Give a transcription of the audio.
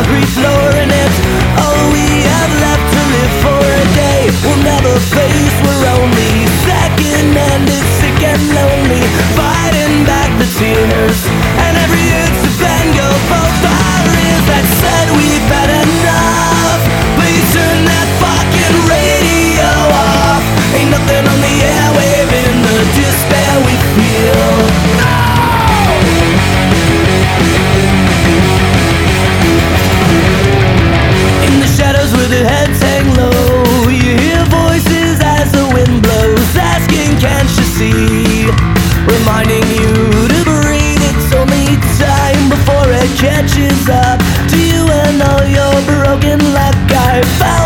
concrete floor, and it's all we have left to live for a day we'll never face. We're only second-handed, sick and lonely, fighting back the tears, and every inch of anger both our ears that said we've had enough. Please turn that fucking radio off. Ain't nothing on the airwave in the despair we feel. In the shadows where the heads hang low, you hear voices as the wind blows, asking can't you see, reminding you to breathe. It's only time before it catches up to you and all your broken luck. I found